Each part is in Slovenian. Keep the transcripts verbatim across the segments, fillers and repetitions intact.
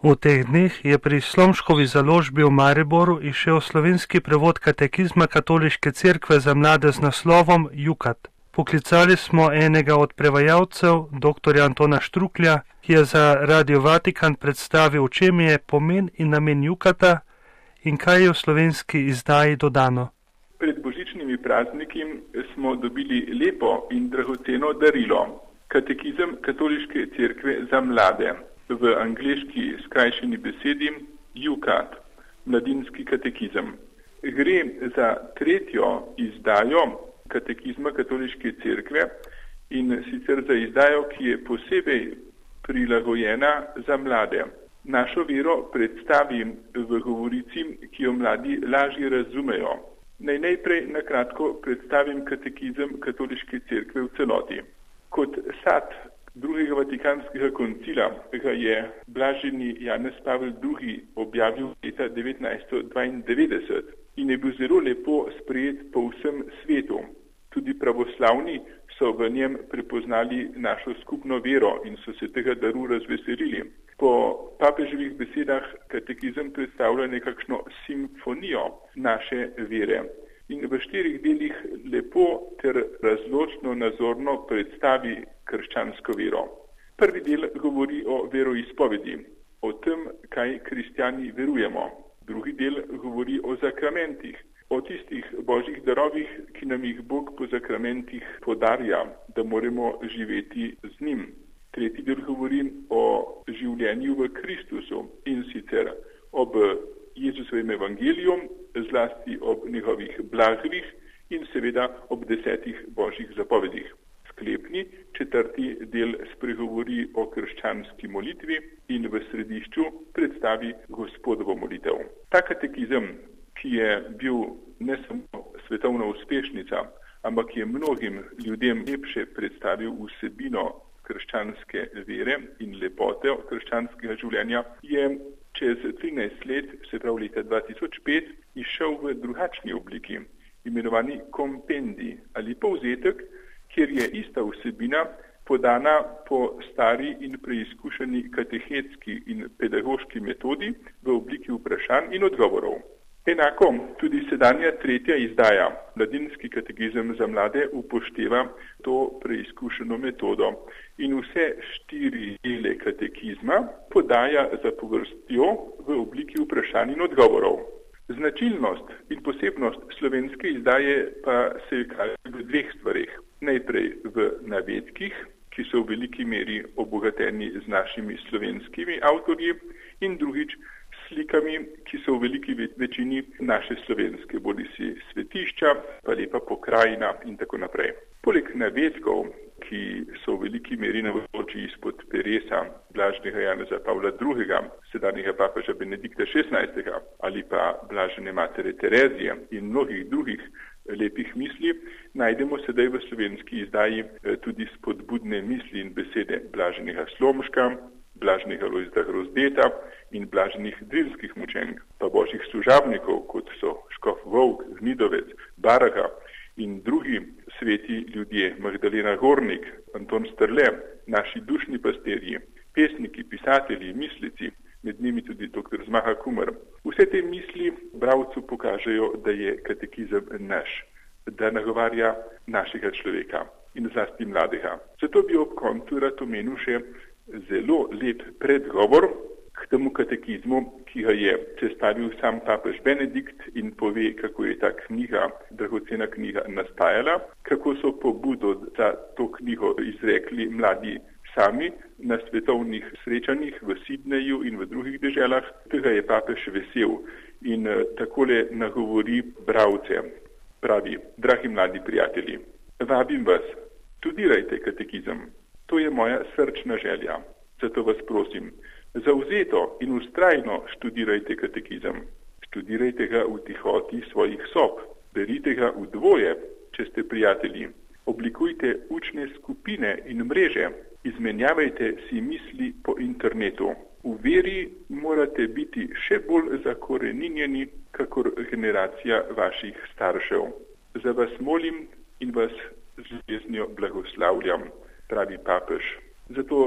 V teh dneh je pri Slomškovi založbi v Mariboru izšel slovenski prevod katekizma Katoliške cerkve za mlade z naslovom Jukat. Poklicali smo enega od prevajalcev, dr. Antona Štruklja, ki je za Radio Vatikan predstavil, v čem je pomen in namen Jukata in kaj je v slovenski izdaji dodano. Pred božičnimi prazniki smo dobili lepo in dragoceno darilo, katekizem Katoliške cerkve za mlade, v angleški skrajšeni besedi Jukat, mladinski katekizem. Gre za tretjo izdajo katekizma Katoliške cerkve in sicer za izdajo, ki je posebej prilagojena za mlade. Našo vero predstavi v govorici, ki jo mladi lažje razumejo. Naj najprej na kratko predstavim katekizem Katoliške cerkve v celoti. Kot sad drugega Vatikanskega koncila ga je blaženi Janez Pavel drugi objavil leta devetnajststo dvaindevetdeset in je bil zelo lepo sprejet po vsem svetu. Tudi pravoslavni so v njem prepoznali našo skupno vero in so se tega daru razveselili. Po papeževih besedah katekizem predstavlja nekakšno simfonijo naše vere in v štirih delih lepo ter razločno nazorno predstavi krščansko vero. Prvi del govori o veroizpovedi, o tem, kaj kristjani verujemo. Drugi del govori o zakramentih, o tistih božjih darovih, ki nam jih Bog po zakramentih podarja, da moramo živeti z njim. Tretji del govori o življenju v Kristusu in sicer ob Jezusovem evangeliju, zlasti ob njegovih blagih in seveda ob desetih božjih zapovedih. Sklepni četrti del spregovori o krščanski molitvi in v središču predstavi Gospodovo molitev. Ta katekizem, ki je bil ne samo svetovna uspešnica, ampak je mnogim ljudem lepše predstavil vsebino krščanske vere in lepote krščanskega življenja, je čez trinajst let, se pravi leta dva tisoč pet, izšel v drugačni obliki, imenovani kompendij ali povzetek, kjer je ista vsebina podana po stari in preizkušeni katehetski in pedagoški metodi v obliki vprašanj in odgovorov. Enako tudi sedanja tretja izdaja, mladinski katekizem za mlade, upošteva to preizkušeno metodo in vse štiri dele katekizma podaja zapovrstjo v obliki vprašanj in odgovorov. Značilnost in posebnost slovenske izdaje pa se kaže v dveh stvareh. Najprej v navedkih, ki so v veliki meri obogateni z našimi slovenskimi avtorji, in drugič slikami, ki so v veliki večini naše slovenske, bodisi svetišča, pa lepa pokrajina in tako naprej. Poleg navedkov, ki so v veliki meri navzoči izpod peresa blaženega Janeza Pavla drugega, sedanjega papeža Benedikta šestnajstega ali pa blažene matere Terezije in mnogih drugih lepih misli, najdemo sedaj v slovenski izdaji tudi spodbudne misli in besede blaženega Slomška, blaženega Lojzeta Grozdeta in blaženih drilskih mučenk, pa božjih služabnikov, kot so škof Volk, Gnidovec, Baraga in drugi sveti ljudje, Magdalena Gornik, Anton Strle, naši dušni pastirji, pesniki, pisatelji, mislici, med njimi tudi doktor Zmaha Kumar. Vse te misli bralcu pokažejo, da je katekizem naš, da nagovarja našega človeka in zlasti mladega. Zato bi ob koncu rad omenil še zelo lep predgovor k temu katekizmu, ki ga je sestavil sam papež Benedikt in pove, kako je ta knjiga, dragocena knjiga, nastajala, kako so pobudo za to knjigo izrekli mladi sami na svetovnih srečanjih v Sidneju in v drugih deželah. Tega je papež vesel in takole nagovori bralce. Pravi: dragi mladi prijatelji, vabim vas, študirajte katekizem. To je moja srčna želja. Zato vas prosim, zavzeto in vztrajno študirajte katekizem. Študirajte ga v tihoti svojih sob. Berite ga v dvoje, če ste prijatelji. Oblikujte učne skupine in mreže. Izmenjavajte si misli po internetu. V veri morate biti še bolj zakoreninjeni, kakor generacija vaših staršev. Za vas molim in vas z ljubeznijo blagoslavljam, pravi papež. Zato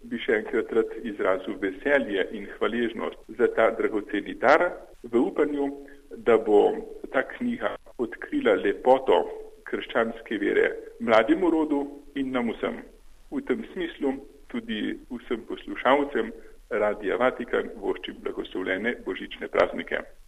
bi še enkrat rad izrazil veselje in hvaležnost za ta dragoceni dar, v upanju, da bo ta knjiga odkrila lepoto krščanske vere mlademu rodu in nam vsem. V tem smislu tudi vsem poslušalcem Radia Vatikan voščim blagoslovljene božične praznike.